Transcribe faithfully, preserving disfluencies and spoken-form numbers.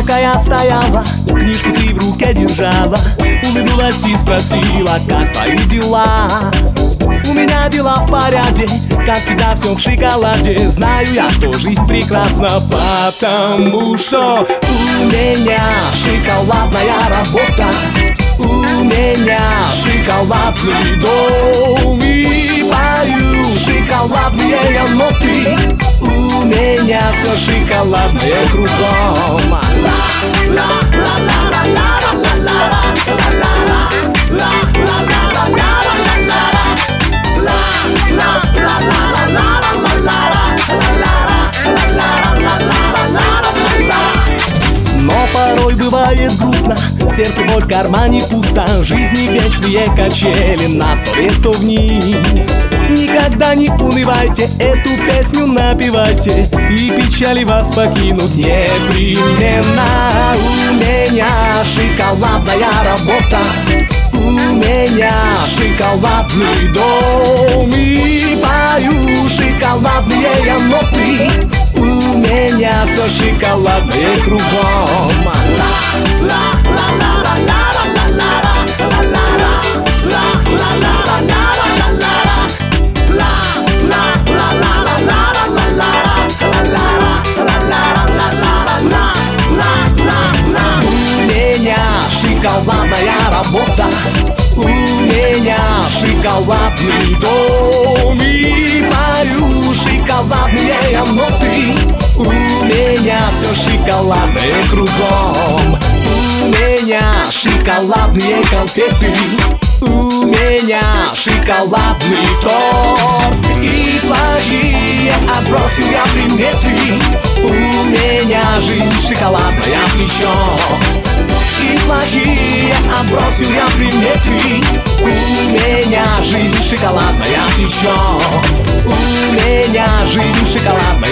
Одинокая стояла, книжку ты в руке держала, улыбнулась и спросила, как твои дела? У меня дела в порядке, как всегда все в шоколаде. Знаю я, что жизнь прекрасна, потому что у меня шоколадная работа, у меня шоколадный дом, и пою шоколадные ноты. У меня все шоколадное кругом. Но порой бывает грустно, в сердце боль, в кармане пусто. Жизни вечные качели, на сто лет то вниз. Никогда не унывайте, эту песню напевайте, и печали вас покинут непременно. У меня шоколадная работа, у меня шоколадный дом, и пою шоколадные ноты. У меня все шоколадное кругом. Шоколадная работа, у меня шоколадный дом, и пою шоколадные ноты. У меня все шоколадное кругом. У меня шоколадные конфеты, у меня шоколадный торт, и плохие отбросил я приметы. У меня жизнь шоколадная течет, и плохие отбросил я приметы. У меня жизнь шоколадная течет, у меня жизнь шоколадная